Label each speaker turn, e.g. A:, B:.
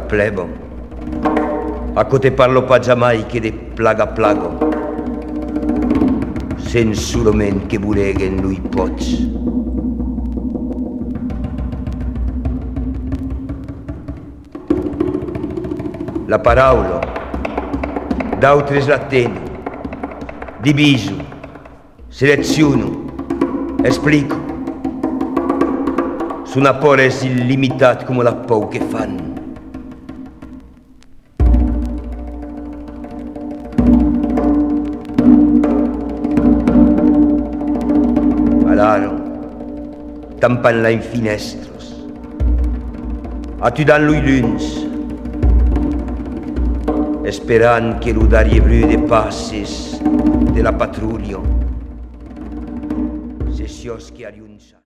A: plebo. Acco te parlo pa giamai che de plaga plago. Sen solament che voleguen lui pots. La paraula, d'autres la teno, diviso, seleziono, esplico. Su un apores illimitat come la pau che fan. Alaro, tampan-la in finestros, atudant-lui luns, esperant que lo dariebru de passes de la patrulio se sios que ariunsa.